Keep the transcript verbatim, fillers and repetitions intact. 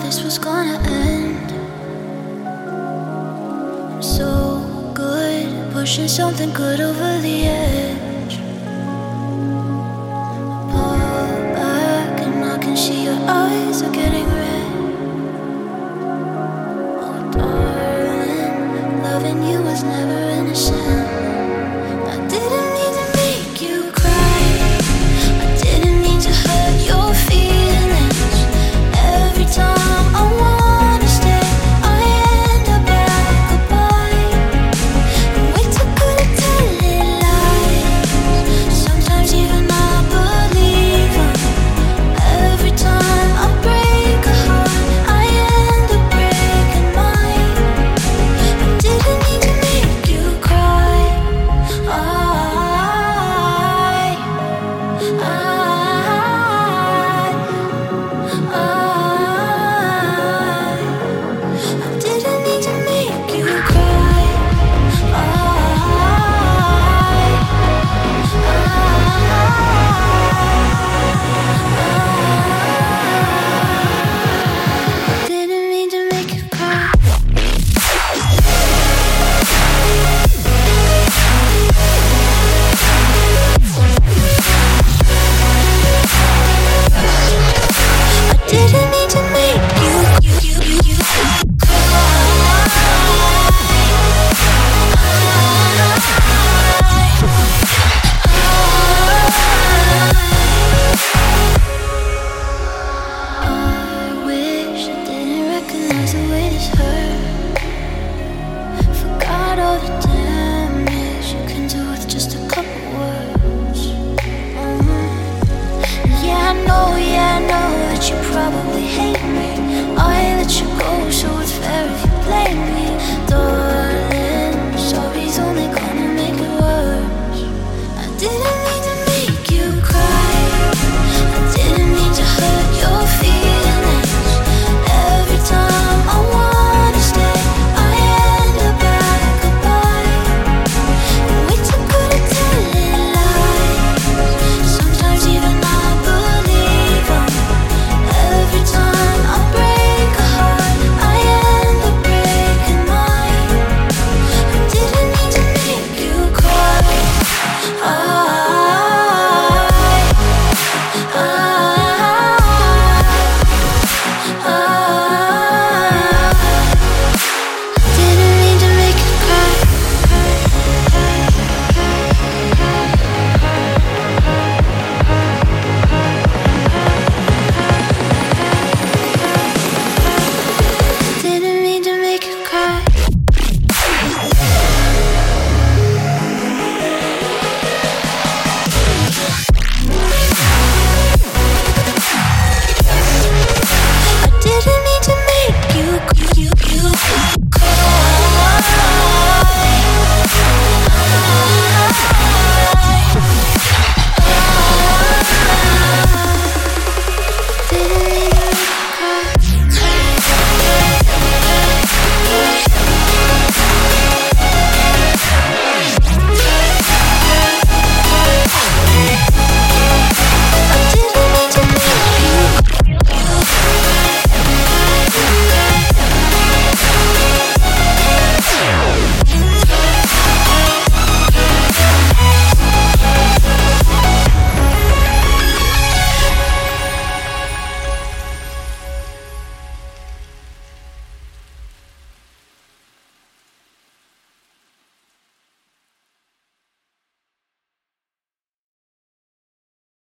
this was gonna end. I'm so good at pushing something good over the edge. I pull back and I can see your eyes are getting red. Oh darling, loving you was never innocent. I didn't mean to make you cry. I didn't mean to hurt your feelings. Every time I wanna stay, I end up at goodbye. And way too good at telling lies. Sometimes even I believe them. Every time I break a heart, I end up breaking mine. I didn't mean to make you cry. I, I, I, I didn't mean to make you cry. I, I didn't mean to make you cry. I didn't mean to make you, you, you, you, you I wish I didn't recognize the way this hurt. Forgot all the damage you can do with just a couple words. Mhm. Yeah, I know, yeah, I know that you probably hate me. I let you go, so it's fair if you blame me.